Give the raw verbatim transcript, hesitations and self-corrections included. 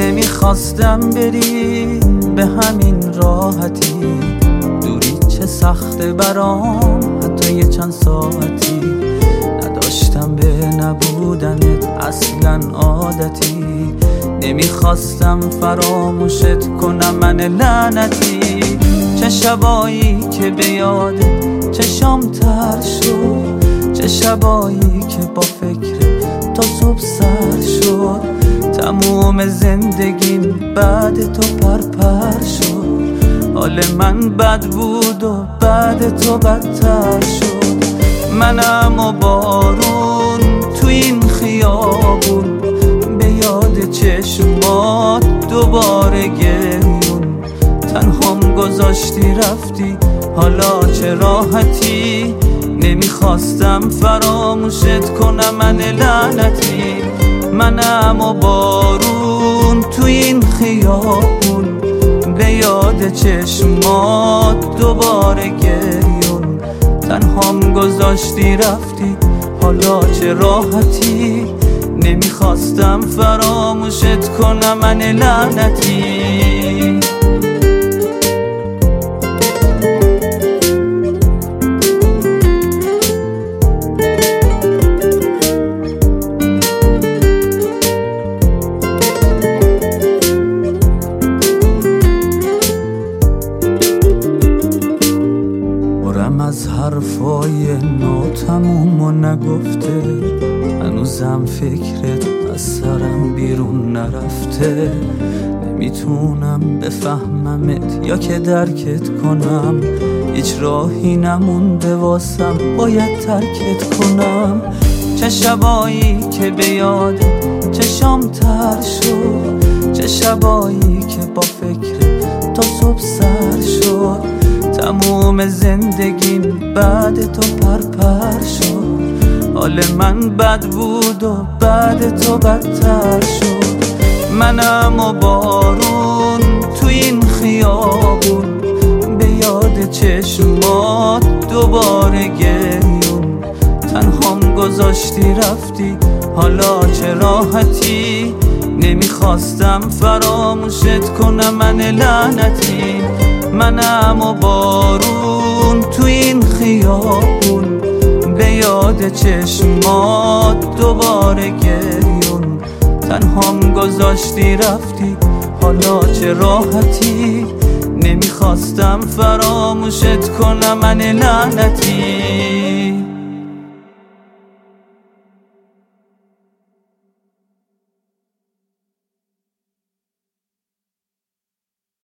نمیخواستم بری به همین راحتی، دوری چه سخته برام حتی یه چند ساعتی. نداشتم به نبودنت اصلا عادتی، نمیخواستم فراموشت کنم من لعنتی. چه شبایی که به یادت چشام تر شد، چه شبایی که با فکر تا صبح سر شد. تموم زندگیم بعد تو پرپر شد، حال من بد بود و بعد تو بدتر شد. منم و بارون تو این خیابون، به یاد چشمات دوباره گریون. تنهام گذاشتی رفتی حالا چه راحتی، نمیخواستم فراموشت کنم من لعنتی. منم و بارون تو این خیابون، به یاد چشمات دوباره گریون. تنهام گذاشتی رفتی حالا چه راحتی، نمیخواستم فراموشت کنم من لعنتی. از حرفای ناتموم و نگفته، هنوزم فکرت از سرم بیرون نرفته. نمیتونم بفهممت یا که درکت کنم، هیچ راهی نمونده واسم باید ترکت کنم. چه شبایی که به یادت چشام تر شد، چه شبایی که با فکرت تا صبح سر شد. تموم زندگیم بعد تو پرپر شد، حال من بد بود و بعد تو بدتر شد. منم و بارون تو این خیابون، به یاد چشمات دوباره گریون. تنهام گذاشتی رفتی حالا چه راحتی، نمیخواستم فراموشت کنم من لعنتی. منم و بارون تو این خیابون، به یاد چشمات دوباره گریون. تنهام گذاشتی رفتی حالا چه راحتی، نمیخواستم فراموشت کنم من لعنتی.